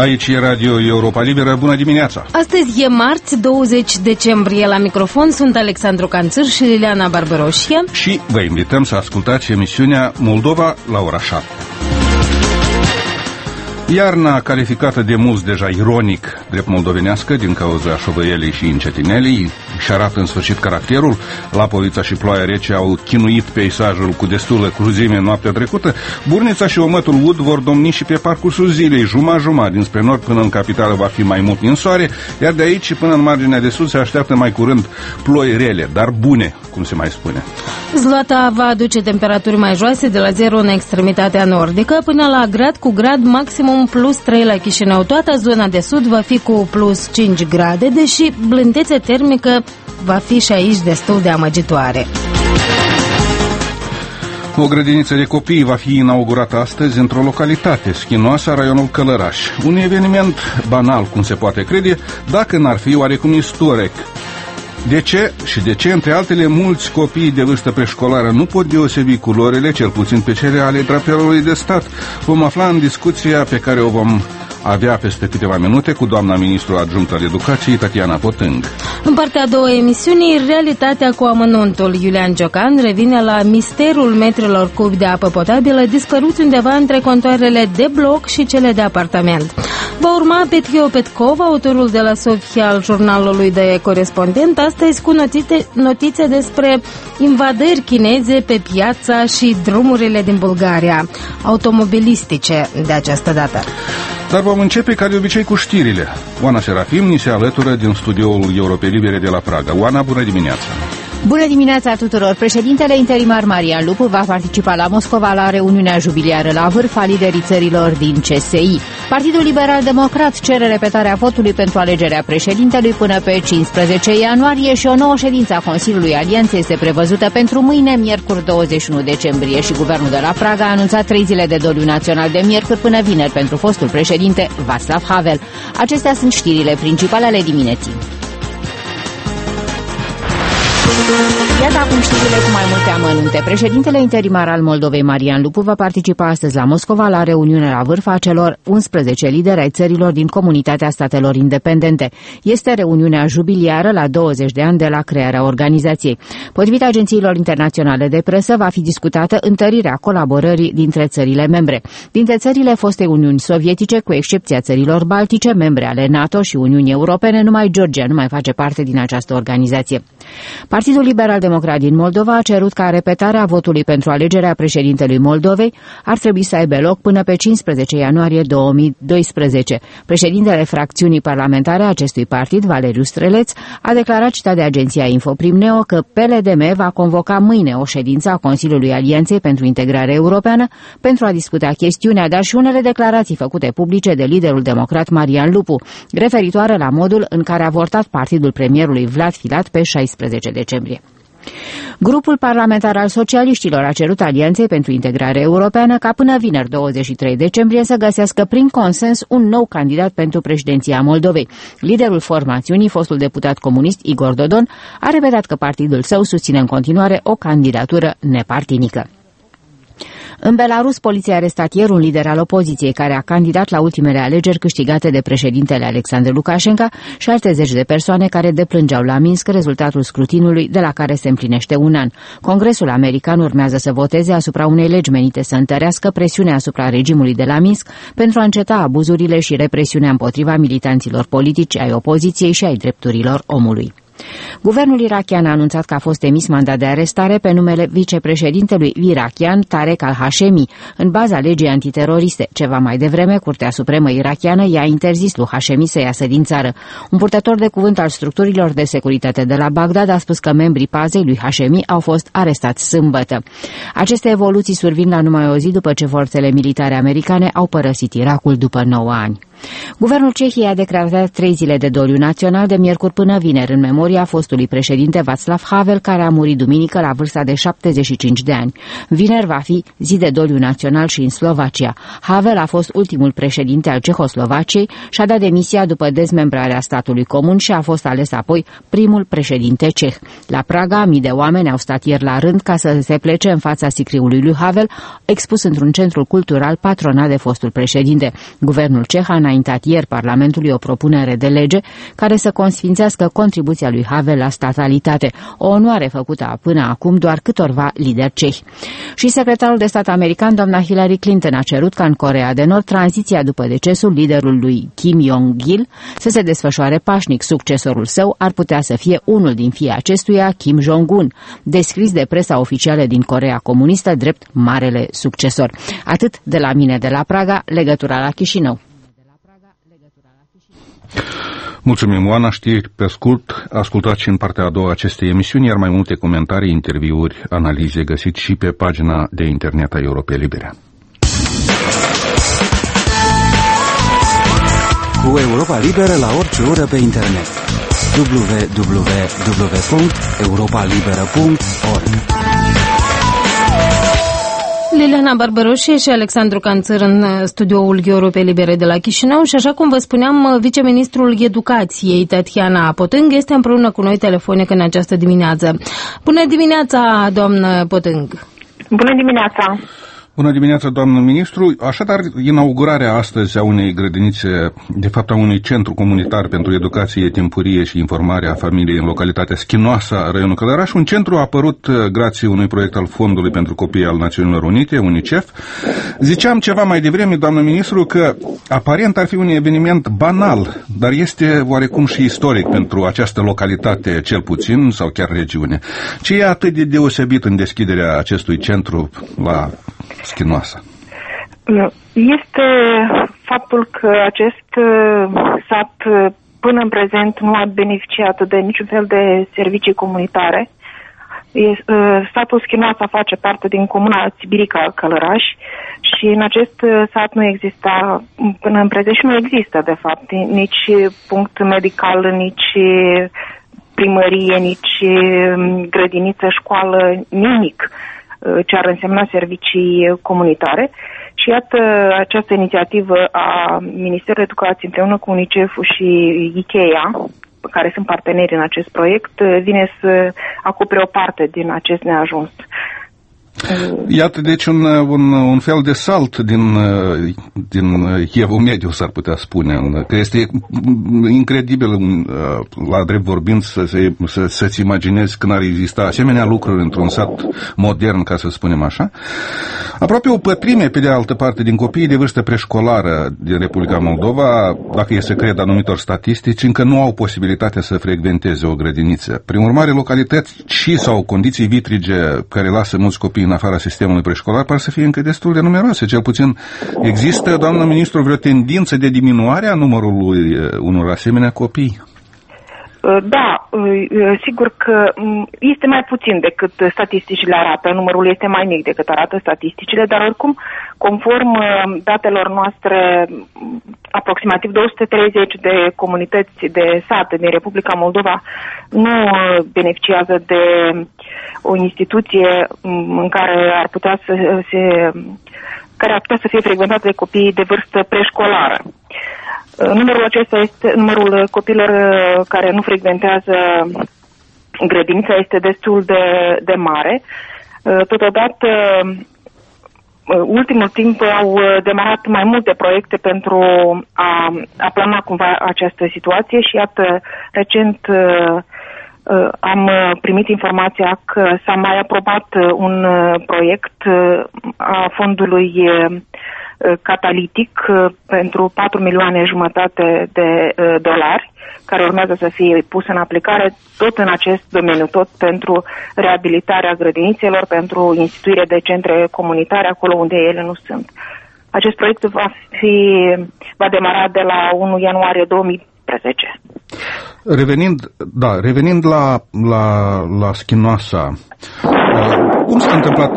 Aici e Radio Europa Liberă. Bună dimineața! Astăzi e marți, 20 decembrie. La microfon sunt Alexandru Canțâr și Liliana Barbaroșie. Și vă invităm să ascultați emisiunea Moldova la ora 7. Iarna, calificată de mulți deja ironic drept moldovenească din cauza șovăielii și încetinelii, și arată în sfârșit caracterul. Lapovița și ploaia rece au chinuit peisajul cu destulă cruzime noaptea trecută. Burnița și omătul ud vor domni și pe parcursul zilei. Juma-juma, dinspre nord până în capitală va fi mai mult ninsoare, iar de aici până în marginea de sud se așteaptă mai curând ploi rele, dar bune, cum se mai spune. Zlata va aduce temperaturi mai joase de la 0 în extremitatea nordică până la grad cu grad, maximum plus 3 la Chișinău. Toată zona de sud va fi cu plus 5 grade, deși blândețea termică va fi și aici destul de amăgitoare. O grădiniță de copii va fi inaugurată astăzi într-o localitate schinoasă, raionul Călăraș. Un eveniment banal, cum se poate crede, dacă n-ar fi oarecum istoric. De ce? Și de ce, între altele, mulți copii de vârstă preșcolară nu pot deosebi culorile, cel puțin pe cele ale drapelului de stat? Vom afla în discuția pe care o vom avea peste câteva minute cu doamna ministru adjunct al educației, Tatiana Potâng. În partea a doua emisiunii, realitatea cu amănuntul. Iulian Ciocan revine la misterul metrilor cubi de apă potabilă dispăruți undeva între contoarele de bloc și cele de apartament. Va urma Petrio Petkov, autorul de la Sofia al jurnalului de corespondent, astăzi cu notițe despre invadări chineze pe piața și drumurile din Bulgaria, automobilistice de această dată. Dar vom începe ca de obicei cu știrile. Oana Serafim ni se alătură din studioul Europei Libere de la Praga. Oana, bună dimineața! Bună dimineața tuturor! Președintele interimar Marian Lupu va participa la Moscova la reuniunea jubiliară la vârf a liderii țărilor din CSI. Partidul Liberal Democrat cere repetarea votului pentru alegerea președintelui până pe 15 ianuarie și o nouă ședință a Consiliului Alianței este prevăzută pentru mâine, miercuri 21 decembrie, și guvernul de la Praga a anunțat 3 zile de doliu național de miercuri până vineri pentru fostul președinte Václav Havel. Acestea sunt știrile principale ale dimineții. Iată acum știrile cu mai multe amănunte. Președintele interimar al Moldovei, Marian Lupu, va participa astăzi la Moscova la reuniunea la vârf a celor 11 lideri ai țărilor din Comunitatea Statelor Independente. Este reuniunea jubiliară la 20 de ani de la crearea organizației. Potrivit agențiilor internaționale de presă, va fi discutată întărirea colaborării dintre țările membre. Dintre țările fostei Uniuni Sovietice, cu excepția țărilor baltice, membre ale NATO și Uniunii Europene, numai Georgia nu mai face parte din această organizație. Partidul Liberal Democrat din Moldova a cerut ca repetarea votului pentru alegerea președintelui Moldovei ar trebui să aibă loc până pe 15 ianuarie 2012. Președintele fracțiunii parlamentare a acestui partid, Valeriu Streleț, a declarat, citat de agenția Infoprim-Neo, că PLDM va convoca mâine o ședință a Consiliului Alianței pentru Integrare Europeană pentru a discuta chestiunea, dar și unele declarații făcute publice de liderul democrat Marian Lupu, referitoare la modul în care a votat partidul premierului Vlad Filat pe 16 decembrie. Grupul parlamentar al socialiștilor a cerut Alianței pentru Integrare Europeană ca până vineri 23 decembrie să găsească prin consens un nou candidat pentru președinția Moldovei. Liderul formațiunii, fostul deputat comunist Igor Dodon, a repetat că partidul său susține în continuare o candidatură nepartinică. În Belarus, poliția a arestat ieri un lider al opoziției care a candidat la ultimele alegeri câștigate de președintele Alexandru Lukashenko și alte zeci de persoane care deplângeau la Minsk rezultatul scrutinului de la care se împlinește un an. Congresul american urmează să voteze asupra unei legi menite să întărească presiunea asupra regimului de la Minsk pentru a înceta abuzurile și represiunea împotriva militanților politici ai opoziției și ai drepturilor omului. Guvernul irakian a anunțat că a fost emis mandat de arestare pe numele vicepreședintelui irakian Tarek al-Hashemi, în baza legii antiteroriste. Ceva mai devreme, Curtea Supremă irakiană i-a interzis lui Hashemi să iasă din țară. Un purtător de cuvânt al structurilor de securitate de la Bagdad a spus că membrii pazei lui Hashemi au fost arestați sâmbătă. Aceste evoluții survin la numai o zi după ce forțele militare americane au părăsit Irakul după 9 ani. Guvernul Cehiei a declarat 3 zile de doliu național de miercuri până vineri în memoria fostului președinte Václav Havel, care a murit duminică la vârsta de 75 de ani. Vineri va fi zi de doliu național și în Slovacia. Havel a fost ultimul președinte al Cehoslovaciei și a dat demisia după dezmembrarea statului comun și a fost ales apoi primul președinte ceh. La Praga, mii de oameni au stat ieri la rând ca să se plece în fața sicriului lui Havel, expus într-un centru cultural patronat de fostul președinte. Guvernul ceh a înaintat ieri Parlamentului o propunere de lege care să consfințească contribuția lui Havel la statalitate, o onoare făcută până acum doar câtorva lideri cehi. Și secretarul de stat american, doamna Hillary Clinton, a cerut ca în Coreea de Nord tranziția după decesul liderului Kim Jong-il să se desfășoare pașnic. Succesorul său ar putea să fie unul din fiii acestuia, Kim Jong-un, descris de presa oficială din Coreea comunistă drept marele succesor. Atât de la mine de la Praga, legătura la Chișinău. Mulțumim, Oana. Știri pe scurt, ascultați și în partea a doua acestei emisiuni, iar mai multe comentarii, interviuri, analize găsiți și pe pagina de internet a Europei Libere. Cu Europa Liberă la orice oră pe internet. www.europalibera.org. Liliana Barbaroșie și Alexandru Canțăr în studioul Europei Libere de la Chișinău și așa cum vă spuneam, viceministrul Educației Tatiana Potâng este împreună cu noi telefonic în această dimineață. Bună dimineața, doamnă Potâng! Bună dimineața! Bună dimineața, doamnă ministru. Așadar, inaugurarea astăzi a unei grădinițe, de fapt a unui centru comunitar pentru educație timpurie și informare a familiei în localitatea Schinoasa, raionul Călăraș, un centru a apărut grație unui proiect al Fondului pentru Copii al Națiunilor Unite, UNICEF. Ziceam ceva mai devreme, doamnă ministru, că aparent ar fi un eveniment banal, dar este oarecum și istoric pentru această localitate, cel puțin, sau chiar regiune. Ce e atât de deosebit în deschiderea acestui centru la Schinoasa? Este faptul că acest sat până în prezent nu a beneficiat de niciun fel de servicii comunitare. Satul Schinoasa face parte din comuna Țibirica Călăraș și în acest sat nu exista până în prezent și nu există de fapt nici punct medical, nici primărie, nici grădiniță, școală, nimic ce ar însemna servicii comunitare. Și iată, această inițiativă a Ministerului Educației împreună cu UNICEF-ul și IKEA, care sunt parteneri în acest proiect, vine să acopere o parte din acest neajuns. Iată, deci, un fel de salt din Evul Mediu, s-ar putea spune, că este incredibil, la drept vorbind, să-ți imaginezi când ar exista asemenea lucruri într-un sat modern, ca să spunem așa. Aproape o pătrime, pe de altă parte, din copiii de vârstă preșcolară din Republica Moldova, dacă e să cred anumitor statistici, încă nu au posibilitatea să frecventeze o grădiniță. Prin urmare, localități și sau condiții vitrige care lasă mulți copii în afara sistemului preșcolar par să fie încă destul de numeroase. Cel puțin există, doamnă ministru, vreo tendință de diminuare a numărului unor asemenea copii? Da, sigur că este mai puțin decât statisticile arată, numărul este mai mic decât arată statisticile, dar oricum, conform datelor noastre, aproximativ 230 de comunități de sate din Republica Moldova nu beneficiază de o instituție în care ar putea să fie frecventată de copii de vârstă preșcolară. Numărul acesta este numărul copiilor care nu frecventează grădinița este destul de mare. Totodată, ultimul timp au demarat mai multe proiecte pentru a plana cumva această situație și iată, recent am primit informația că s-a mai aprobat un proiect a fondului catalitic pentru 4,5 milioane de dolari, care urmează să fie pus în aplicare tot în acest domeniu, tot pentru reabilitarea grădinițelor, pentru instituirea de centre comunitare acolo unde ele nu sunt. Acest proiect va demara de la 1 ianuarie 2013. Revenind la Schinoasa, cum s-a întâmplat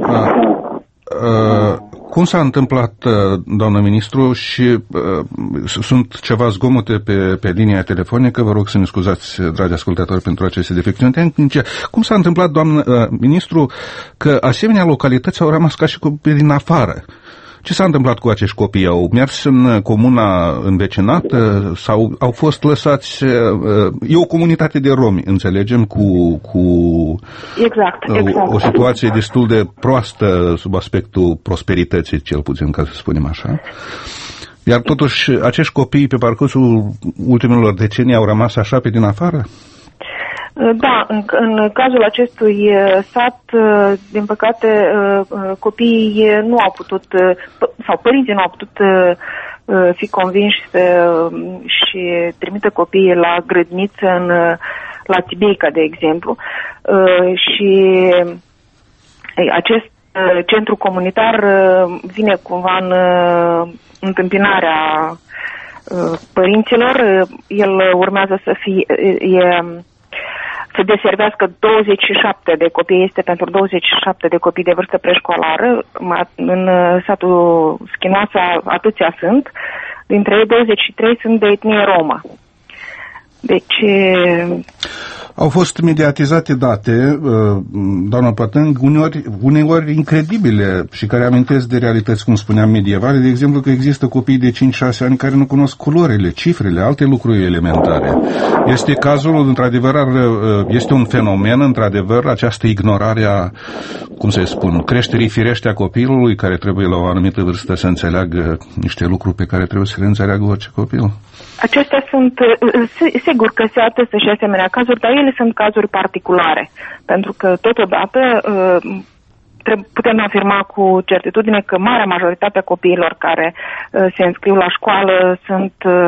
Cum s-a întâmplat, doamnă ministru, și sunt ceva zgomote pe linia telefonică, vă rog să ne scuzați, dragi ascultători, pentru aceste defecțiuni tehnice. Cum s-a întâmplat, doamnă ministru, că asemenea localități au rămas ca și copii din afară? Ce s-a întâmplat cu acești copii? Au mers în comuna învecinată sau au fost lăsați? E o comunitate de romi, înțelegem, cu exact. O situație destul de proastă sub aspectul prosperității, cel puțin, ca să spunem așa. Iar totuși acești copii pe parcursul ultimilor decenii au rămas așa pe din afară? Da, în cazul acestui sat, din păcate, copiii nu au putut, sau părinții nu au putut fi convinși și trimită copiii la grădiniță la Tibeica, de exemplu. Și acest centru comunitar vine cumva în întâmpinarea părinților. El urmează să să deservească 27 de copii, este pentru 27 de copii de vârstă preșcolară. În satul Schinoasa atâția sunt, dintre ei 23 sunt de etnie romă. Deci... Au fost mediatizate date, doamna Pătâng, uneori incredibile și care amintesc de realități, cum spuneam, medievale, de exemplu că există copii de 5-6 ani care nu cunosc culorile, cifrele, alte lucruri elementare. Este cazul, într-adevăr, este un fenomen, într-adevăr, această ignorare a, cum să spun, creșterii firește a copilului, care trebuie la o anumită vârstă să înțeleagă niște lucruri pe care trebuie să le înțeleagă orice copil. Acestea sunt, sigur că se atestă și asemenea cazuri, dar ele sunt cazuri particulare, pentru că totodată putem afirma cu certitudine că marea majoritate a copiilor care se înscriu la școală sunt,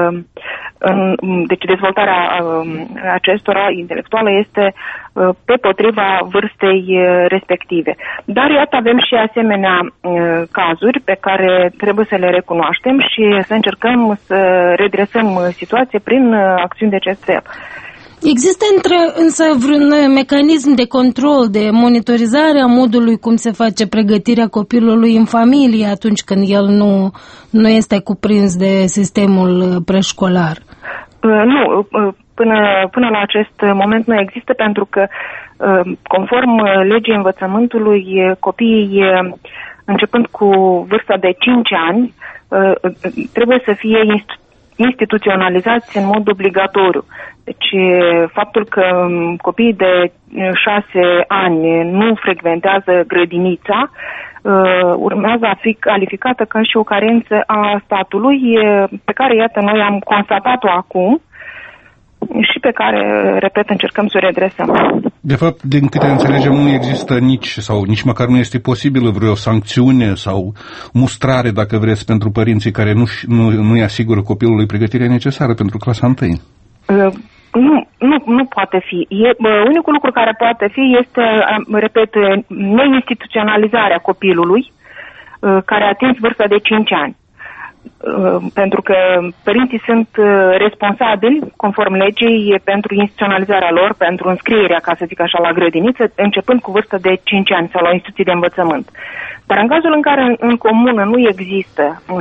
deci dezvoltarea acestora intelectuală este pe potriva vârstei respective. Dar iată, avem și asemenea cazuri pe care trebuie să le recunoaștem și să încercăm să redresăm situația prin acțiuni de acest fel. Există însă vreun mecanism de control, de monitorizare a modului cum se face pregătirea copilului în familie atunci când el nu este cuprins de sistemul preșcolar? Nu, până la acest moment nu există, pentru că conform legii învățământului, copiii începând cu vârsta de 5 ani trebuie să fie instituționalizați în mod obligatoriu. Deci faptul că copiii de 6 ani nu frecventează grădinița urmează a fi calificată ca și o carență a statului pe care, iată, noi am constatat-o acum și pe care, repet, încercăm să o redresăm. De fapt, din câte înțelegem, nu există nici măcar nu este posibilă vreo sancțiune sau mustrare, dacă vreți, pentru părinții care nu-i asigură copilului pregătirea necesară pentru clasa 1. Nu poate fi. Unicul lucru care poate fi este, repet, neinstituționalizarea copilului care a atins vârsta de 5 ani. Pentru că părinții sunt responsabili, conform legii, pentru instituționalizarea lor, pentru înscrierea, ca să zic așa, la grădiniță, începând cu vârsta de 5 ani sau la instituții de învățământ. Dar în cazul în care în comună nu există, în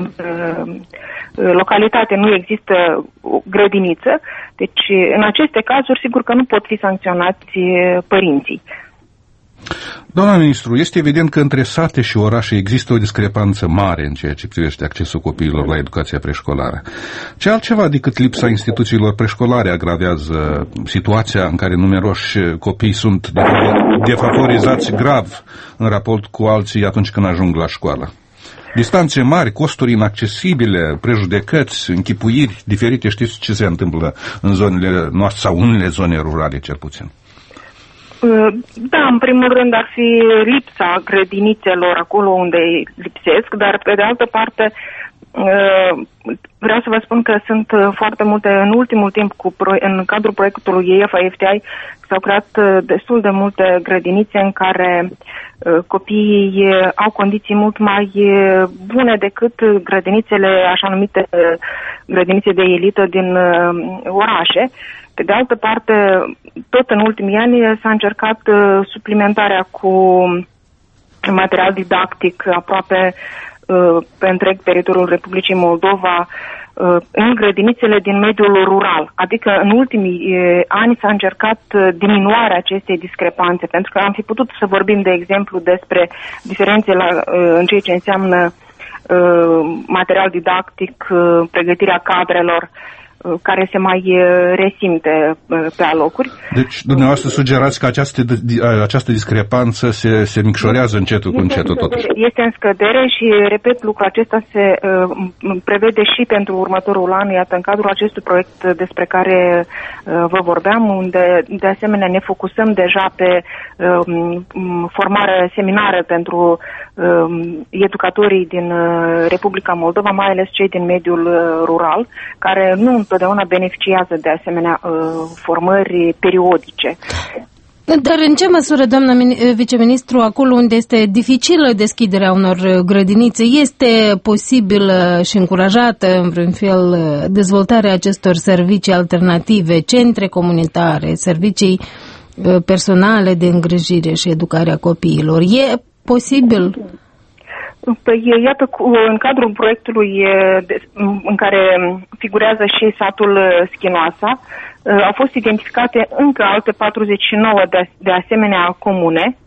localitate nu există o grădiniță, deci în aceste cazuri sigur că nu pot fi sancționați părinții. Doamna ministru, este evident că între sate și orașe există o discrepanță mare în ceea ce privește accesul copiilor la educația preșcolară. Ce altceva decât lipsa instituțiilor preșcolare agravează situația în care numeroși copii sunt defavorizați grav în raport cu alții atunci când ajung la școală? Distanțe mari, costuri inaccesibile, prejudecăți, închipuiri diferite. Știți ce se întâmplă în zonele noastre sau în unele zone rurale, cel puțin? Da, în primul rând ar fi lipsa grădinițelor acolo unde lipsesc, dar pe de altă parte vreau să vă spun că sunt foarte multe, în ultimul timp, în cadrul proiectului EFA-FTI s-au creat destul de multe grădinițe în care copiii au condiții mult mai bune decât grădinițele, așa numite grădinițe de elită din orașe. Pe de altă parte, tot în ultimii ani s-a încercat suplimentarea cu material didactic aproape pe întreg teritoriul Republicii Moldova în grădinițele din mediul rural. Adică în ultimii ani s-a încercat diminuarea acestei discrepanțe, pentru că am fi putut să vorbim, de exemplu, despre diferențe în ceea ce înseamnă material didactic, pregătirea cadrelor, care se mai resimte pe alocuri. Deci, dumneavoastră sugerați că această discrepanță se micșorează încetul cu încetul, totuși. Este în scădere și, repet, lucrul acesta se prevede și pentru următorul an. Iată, în cadrul acestui proiect despre care vă vorbeam, unde, de asemenea, ne focusăm deja pe formare seminară pentru educatorii din Republica Moldova, mai ales cei din mediul rural, care nu întotdeauna beneficiază de asemenea formări periodice. Dar în ce măsură, doamna viceministru, acolo unde este dificilă deschiderea unor grădinițe, este posibilă și încurajată în vreun fel dezvoltarea acestor servicii alternative, centre comunitare, servicii personale de îngrijire și educare a copiilor? E posibil? Păi, iată, în cadrul proiectului în care figurează și satul Schinoasa, au fost identificate încă alte 49 de asemenea comune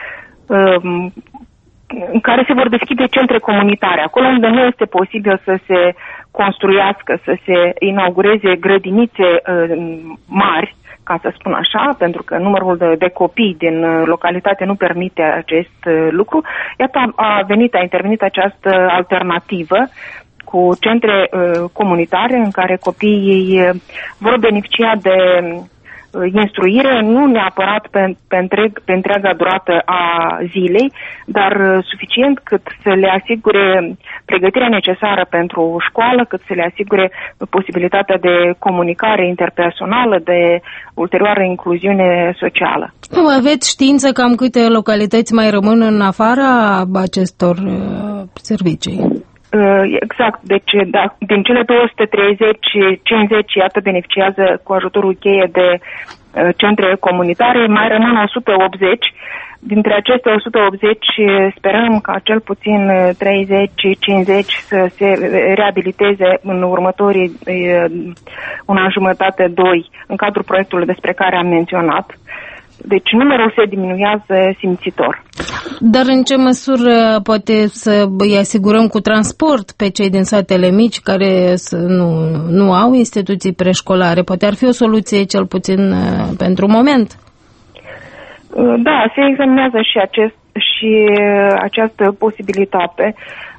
în care se vor deschide centre comunitare. Acolo unde nu este posibil să se construiască, să se inaugureze grădinițe mari, ca să spun așa, pentru că numărul de copii din localitate nu permite acest lucru. Iată, a intervenit această alternativă cu centre comunitare în care copiii vor beneficia de instruire, nu neapărat pe întreaga durată a zilei, dar suficient cât să le asigure pregătirea necesară pentru școală, cât să le asigure posibilitatea de comunicare interpersonală, de ulterioară incluziune socială. Nu aveți știință cam câte localități mai rămân în afara acestor servicii? Exact, deci din cele 230, 50, iată, beneficiază cu ajutorul cheie de centre comunitare, mai rămân 180. Dintre aceste 180 sperăm ca cel puțin 30-50 să se reabiliteze în următorii un an jumătate, 2, în cadrul proiectului despre care am menționat. Deci numărul se diminuează simțitor. Dar în ce măsură poate să îi asigurăm cu transport pe cei din satele mici care nu au instituții preșcolare? Poate ar fi o soluție cel puțin pentru moment. Da, se examinează și această posibilitate.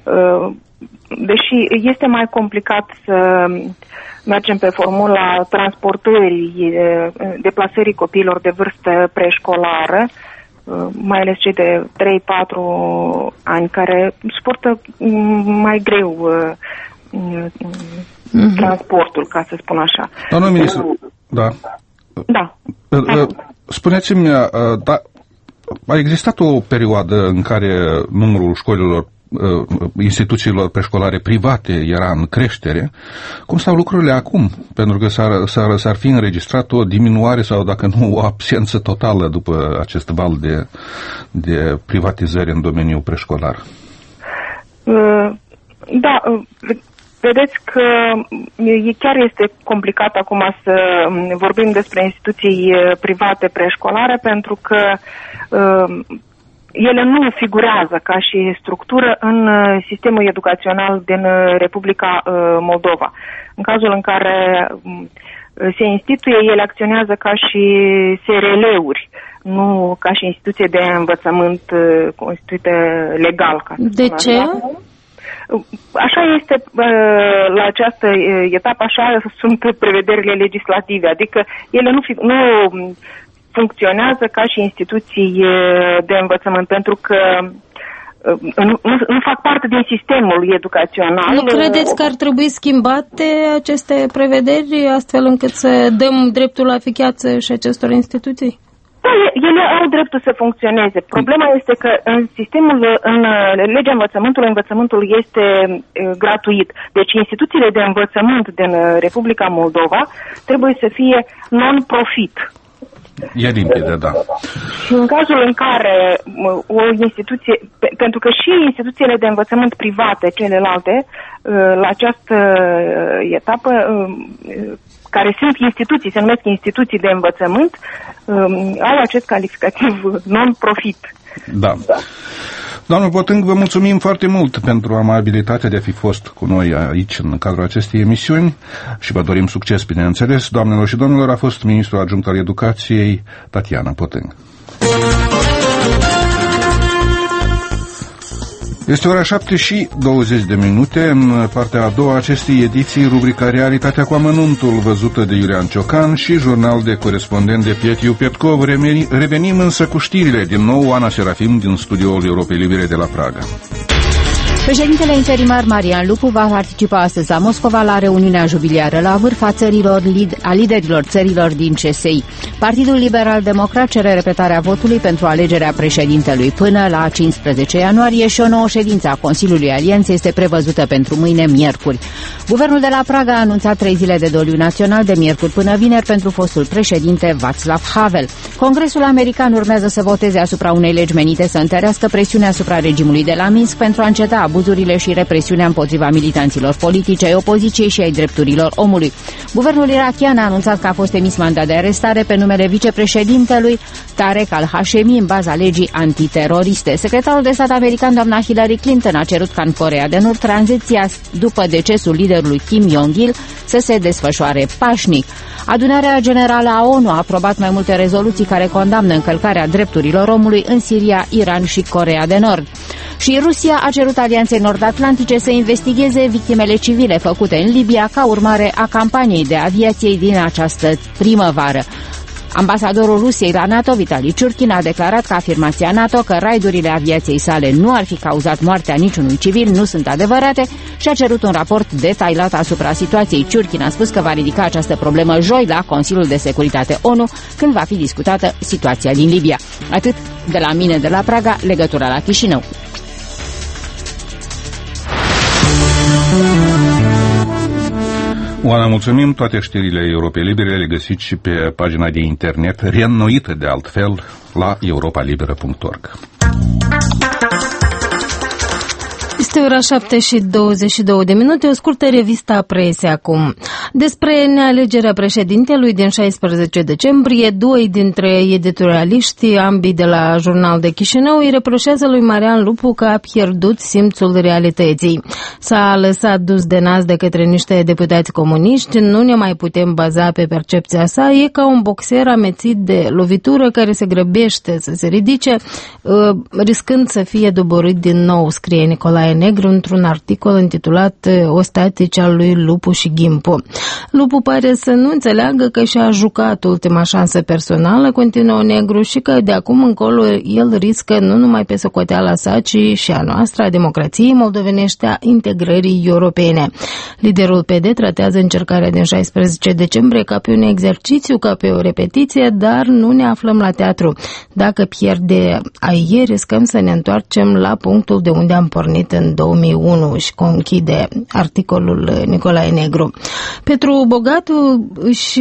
Deși este mai complicat să mergem pe formula transportării, deplasării copiilor de vârstă preșcolară, mai ales cei de 3-4 ani care suportă mai greu transportul, ca să spun așa. Doamna ministru, da. Spuneți-mi, a existat o perioadă în care numărul școlilor, instituțiilor preșcolare private era în creștere. Cum stau lucrurile acum? Pentru că s-ar fi înregistrat o diminuare sau, dacă nu, o absență totală după acest val de privatizări în domeniul preșcolar. Da, vedeți că chiar este complicat acum să vorbim despre instituții private preșcolare, pentru că ele nu figurează ca și structură în sistemul educațional din Republica Moldova. În cazul în care se instituie, ele acționează ca și SRL-uri, nu ca și instituție de învățământ constituită legal. De ce? Așa este, la această etapă, așa sunt prevederile legislative, adică ele nu funcționează ca și instituții de învățământ, pentru că nu fac parte din sistemul educațional. Nu credeți că ar trebui schimbate aceste prevederi astfel încât să dăm dreptul la ficheață și acestor instituții? Da, ele au dreptul să funcționeze. Problema este că în legea învățământului, învățământul este gratuit. Deci instituțiile de învățământ din Republica Moldova trebuie să fie non-profit. E limpede, da. Și în cazul în care o instituție, pentru că și instituțiile de învățământ private, celelalte, la această etapă, care sunt instituții, se numesc instituții de învățământ, au acest calificativ non-profit. Da. Doamnă Potâng, vă mulțumim foarte mult pentru amabilitatea de a fi fost cu noi aici în cadrul acestei emisiuni și vă dorim succes, bineînțeles. Doamnelor și domnilor, a fost ministrul adjunct al Educației, Tatiana Potâng. Este ora 7:20. În partea a doua acestei ediții, rubrica Realitatea cu amănuntul, văzută de Iulian Ciocan și jurnal de corespondent de Pietiu Petkov. Revenim însă cu știrile. Din nou, Ana Serafim din studioul Europei Libere de la Praga. Președintele interimar Marian Lupu va participa astăzi la Moscova la reuniunea jubiliară la vârf a liderilor țărilor din CSI. Partidul Liberal-Democrat cere repetarea votului pentru alegerea președintelui până la 15 ianuarie și o nouă ședință a Consiliului Alianței este prevăzută pentru mâine, miercuri. Guvernul de la Praga a anunțat 3 zile de doliu național de miercuri până vineri pentru fostul președinte Václav Havel. Congresul american urmează să voteze asupra unei legi menite să întărească presiunea asupra regimului de la Minsk pentru a înceta abuzurile și represiunea împotriva militanților politici, ai opoziției și ai drepturilor omului. Guvernul irakian a anunțat că a fost emis mandat de arestare pe numele vicepreședintelui Tarek al-Hashemi în baza legii antiteroriste. Secretarul de stat american, doamna Hillary Clinton, a cerut ca în Coreea de Nord tranziția după decesul liderului Kim Jong-il să se desfășoare pașnic. Adunarea Generală a ONU a aprobat mai multe rezoluții care condamnă încălcarea drepturilor omului în Siria, Iran și Coreea de Nord. Și Rusia a cerut Alianței Nord-Atlantice să investigheze victimele civile făcute în Libia ca urmare a campaniei de aviației din această primăvară. Ambasadorul Rusiei la NATO, Vitali Ciurkin, a declarat că afirmația NATO că raidurile aviației sale nu ar fi cauzat moartea niciunui civil nu sunt adevărate și a cerut un raport detaliat asupra situației. Ciurkin a spus că va ridica această problemă joi la Consiliul de Securitate ONU, când va fi discutată situația din Libia. Atât de la mine de la Praga, legătura la Chișinău. Oana, mulțumim. Toate știrile Europei Libere le găsiți și pe pagina de internet, reînnoită de altfel, la europalibera.org. Este ora 7:22, o scurtă revistă a presei acum. Despre nealegerea președintelui din 16 decembrie, 2 dintre editorialiștii, ambii de la Jurnal de Chișinău, îi reproșează lui Marian Lupu că a pierdut simțul realității. S-a lăsat dus de nas de către niște deputați comuniști, nu ne mai putem baza pe percepția sa, e ca un boxer amețit de lovitură care se grăbește să se ridice, riscând să fie doborât din nou, scrie Nicolae Negru într-un articol intitulat Ostatici al lui Lupu și Ghimpu. Lupu pare să nu înțeleagă că și-a jucat ultima șansă personală, continuă Negru, și că de acum încolo el riscă nu numai pe socoteala sa, ci și a noastră, a democrației moldovenești, a integrării europene. Liderul PD tratează încercarea din 16 decembrie ca pe un exercițiu, ca pe o repetiție, dar nu ne aflăm la teatru. Dacă pierde ieri, riscăm să ne întoarcem la punctul de unde am pornit în 2001, și conchide articolul Nicolae Negru. Petru Bogatu își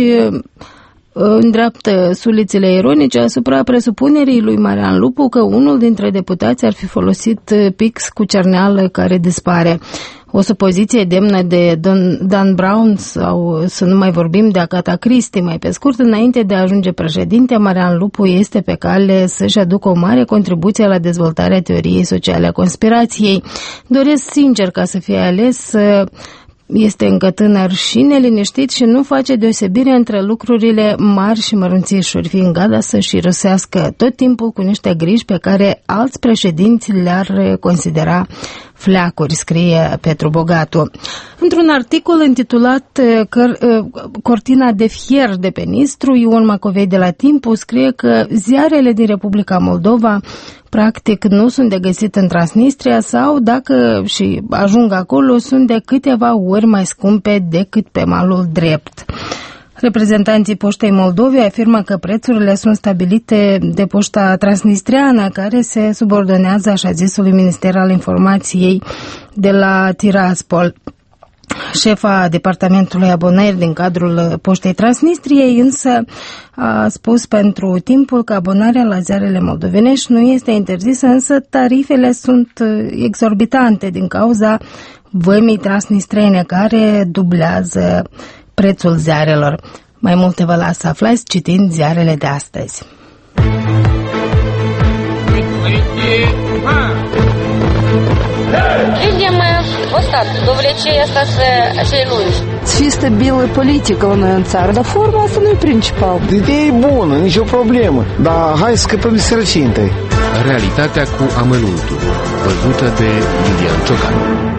îndreaptă sulițele ironice asupra presupunerii lui Marian Lupu că unul dintre deputați ar fi folosit pix cu cerneală care dispare. O supoziție demnă de Dan Brown, sau să nu mai vorbim de Agatha Christie. Mai pe scurt, înainte de a ajunge președinte, Marian Lupu este pe cale să-și aducă o mare contribuție la dezvoltarea teoriei sociale a conspirației. Doresc sincer ca să fie ales. Este încă tânăr și neliniștit și nu face deosebire între lucrurile mari și mărunțișuri, fiind gata să-și răsească tot timpul cu niște griji pe care alți președinți le-ar considera fleacuri, scrie Petru Bogatu. Într-un articol intitulat Cortina de fier de pe Nistru, Ion Macovei de la Timpu scrie că ziarele din Republica Moldova practic nu sunt de găsit în Transnistria sau, dacă și ajung acolo, sunt de câteva ori mai scumpe decât pe malul drept. Reprezentanții Poștei Moldovei afirmă că prețurile sunt stabilite de Poșta Transnistriană, care se subordonează așa zisului Minister al Informației de la Tiraspol. Șefa departamentului abonări din cadrul Poștei Transnistriei însă a spus pentru Timpul că abonarea la ziarele moldovenești nu este interzisă, însă tarifele sunt exorbitante din cauza vămii transnistrene care dublează prețul ziarelor. Mai multe vă las să aflați citind ziarele de astăzi. Видимо, вот так, довлечение остаться lungi. Чисто белая политика у нас țară, dar forma asta nu e principal. Ideea e bună, nicio problemă, dar hai să scăpăm de sărăcie întâi. Realitatea cu amănuntul, văzută de Iulian Ciocan.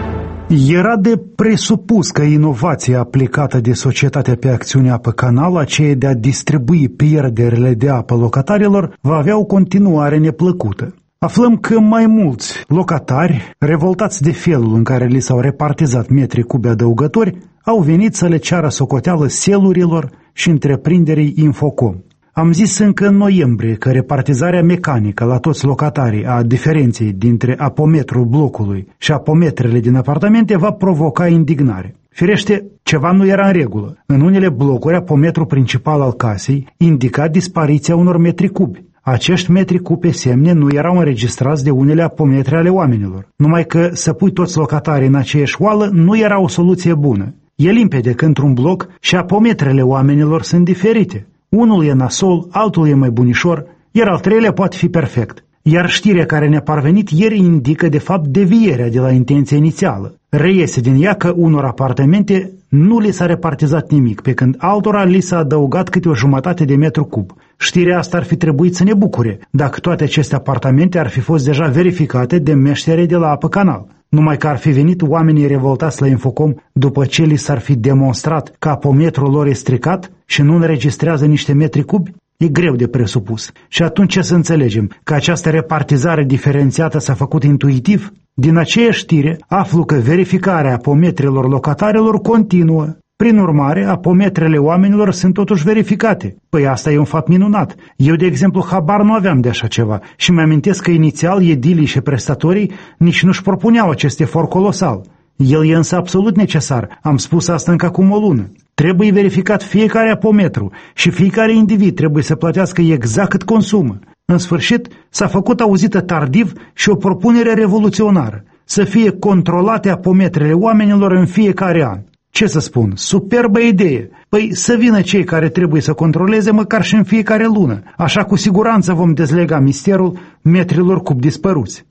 Era de presupus că inovația aplicată de societatea pe acțiune apă canal, aceea de a distribui pierderile de apă locatarilor, va avea o continuare neplăcută. Aflăm că mai mulți locatari, revoltați de felul în care li s-au repartizat metri cubi adăugători, au venit să le ceară socoteală selurilor și întreprinderii Infocom. Am zis încă în noiembrie că repartizarea mecanică la toți locatarii a diferenței dintre apometrul blocului și apometrele din apartamente va provoca indignare. Firește, ceva nu era în regulă. În unele blocuri, apometrul principal al casei indica dispariția unor metri cubi. Acești metri cubi pe semne nu erau înregistrați de unele apometre ale oamenilor. Numai că să pui toți locatarii în aceeași oală nu era o soluție bună. E limpede că într-un bloc și apometrele oamenilor sunt diferite. Unul e nasol, altul e mai bunișor, iar al treilea poate fi perfect. Iar știrea care ne-a parvenit ieri indică de fapt devierea de la intenția inițială. Reiese din ea că unor apartamente nu li s-a repartizat nimic, pe când altora li s-a adăugat câte o jumătate de metru cub. Știrea asta ar fi trebuit să ne bucure, dacă toate aceste apartamente ar fi fost deja verificate de meștere de la Apă Canal. Numai că ar fi venit oamenii revoltați la Infocom după ce li s-ar fi demonstrat că apometrul lor e stricat și nu înregistrează niște metri cubi? E greu de presupus. Și atunci ce să înțelegem? Că această repartizare diferențiată s-a făcut intuitiv? Din aceeași știre aflu că verificarea apometrelor locatarilor continuă. Prin urmare, apometrele oamenilor sunt totuși verificate. Păi asta e un fapt minunat. Eu, de exemplu, habar nu aveam de așa ceva și mi-amintesc că inițial edilii și prestatorii nici nu-și propuneau acest efort colosal. El e însă absolut necesar. Am spus asta încă acum o lună. Trebuie verificat fiecare apometru și fiecare individ trebuie să plătească exact cât consumă. În sfârșit, s-a făcut auzită tardiv și o propunere revoluționară. Să fie controlate apometrele oamenilor în fiecare an. Ce să spun? Superbă idee! Păi să vină cei care trebuie să controleze măcar și în fiecare lună. Așa cu siguranță vom dezlega misterul metrilor cub dispăruți.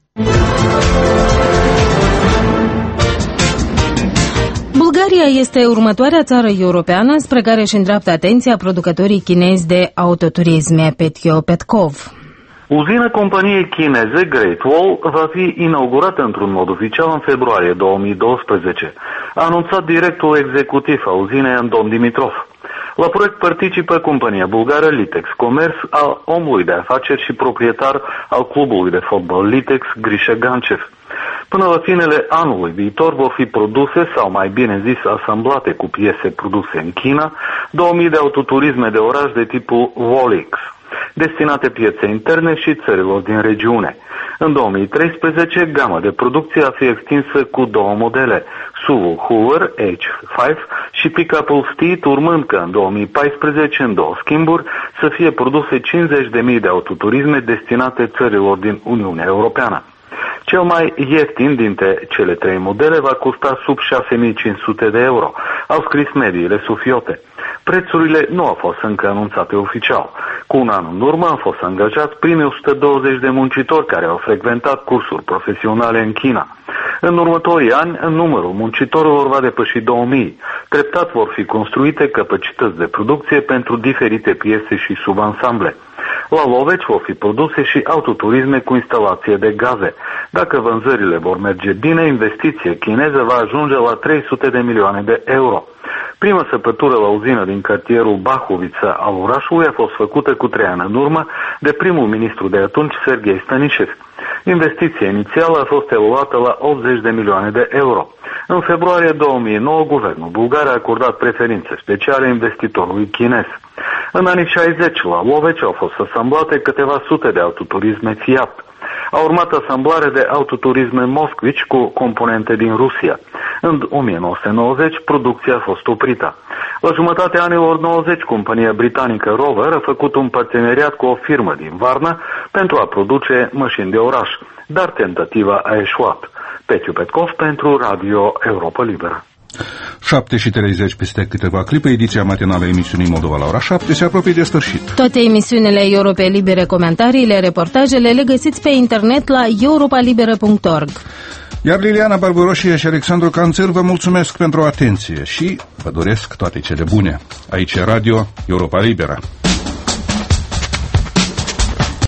Bulgaria este următoarea țară europeană spre care își îndreaptă atenția producătorii chinezi de autoturisme, Petio Petkov. Uzina companiei chineze Great Wall va fi inaugurată într-un mod oficial în februarie 2012, a anunțat directorul executiv a uzinei Andon Dimitrov. La proiect participă compania bulgară Litex Comerț, al omului de afaceri și proprietar al clubului de fotbal Litex, Grisha Gancev. Până la finele anului viitor vor fi produse, sau mai bine zis asamblate cu piese produse în China, 2000 de autoturisme de oraș de tipul Volix, destinate pieței interne și țărilor din regiune. În 2013, gama de producție a fi extinsă cu două modele, SUV Hoover H5 și pick-up-ul Steed, urmând că în 2014, în două schimburi, să fie produse 50.000 de autoturisme destinate țărilor din Uniunea Europeană. Cel mai ieftin dintre cele trei modele va costa sub 6.500 de euro, au scris mediile sufiote. Prețurile nu au fost încă anunțate oficial. Cu un an în urmă au fost angajați primii 120 de muncitori care au frecventat cursuri profesionale în China. În următorii ani, numărul muncitorilor va depăși 2000. Treptat vor fi construite capacități de producție pentru diferite piese și subansamble. La Loveci vor fi produse și autoturisme cu instalație de gaze. Dacă vânzările vor merge bine, investiția chineză va ajunge la 300 de milioane de euro. Prima săpătură la uzină din cartierul Bahovița al orașului a fost făcută cu 3 ani în urmă de primul ministru de atunci, Serghei Stanișev. Investiția inițială a fost evaluată la 80 de milioane de euro. În februarie 2009, guvernul bulgar a acordat preferințe speciale investitorului chinez. În anii 60, la Loveci au fost asamblate câteva sute de autoturisme Fiat. A urmat asamblare de autoturisme Moskvici cu componente din Rusia. În 1990, producția a fost oprită. La jumătatea anilor 90, compania britanică Rover a făcut un parteneriat cu o firmă din Varna pentru a produce mașini de oraș, dar tentativa a eșuat. Petio Petkov pentru Radio Europa Liberă. 7:30 peste câteva clipe, ediția matinală a emisiunii Moldova la ora 7 se apropie de sfârșit. Toate emisiunile Europa Libere, comentariile, reportajele le găsiți pe internet la europalibera.org. Iar Liliana Barbaroșie și Alexandru Canțel vă mulțumesc pentru atenție și vă doresc toate cele bune. Aici e Radio Europa Libera.